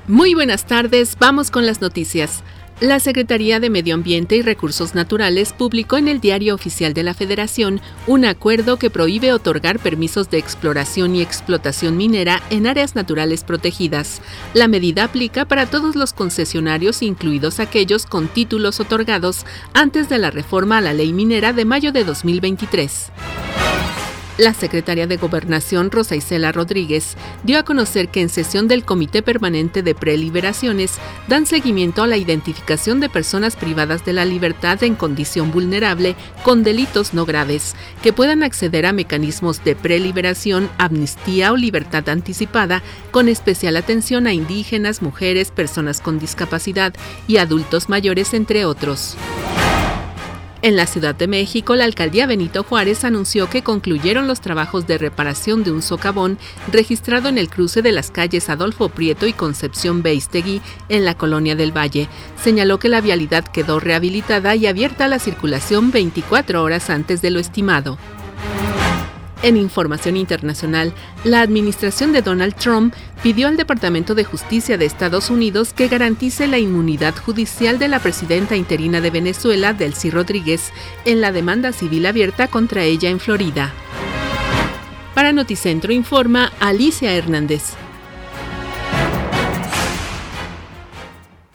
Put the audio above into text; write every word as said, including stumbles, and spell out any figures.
Muy buenas tardes, vamos con las noticias. La Secretaría de Medio Ambiente y Recursos Naturales publicó en el Diario Oficial de la Federación un acuerdo que prohíbe otorgar permisos de exploración y explotación minera en áreas naturales protegidas. La medida aplica para todos los concesionarios, incluidos aquellos con títulos otorgados antes de la reforma a la Ley Minera de mayo de dos mil veintitrés. La secretaria de Gobernación, Rosa Isela Rodríguez, dio a conocer que en sesión del Comité Permanente de Preliberaciones dan seguimiento a la identificación de personas privadas de la libertad en condición vulnerable con delitos no graves, que puedan acceder a mecanismos de preliberación, amnistía o libertad anticipada, con especial atención a indígenas, mujeres, personas con discapacidad y adultos mayores, entre otros. En la Ciudad de México, la alcaldía Benito Juárez anunció que concluyeron los trabajos de reparación de un socavón registrado en el cruce de las calles Adolfo Prieto y Concepción Beistegui en la Colonia del Valle. Señaló que la vialidad quedó rehabilitada y abierta a la circulación veinticuatro horas antes de lo estimado. En información internacional, la administración de Donald Trump pidió al Departamento de Justicia de Estados Unidos que garantice la inmunidad judicial de la presidenta interina de Venezuela, Delcy Rodríguez, en la demanda civil abierta contra ella en Florida. Para Noticentro informa Alicia Hernández.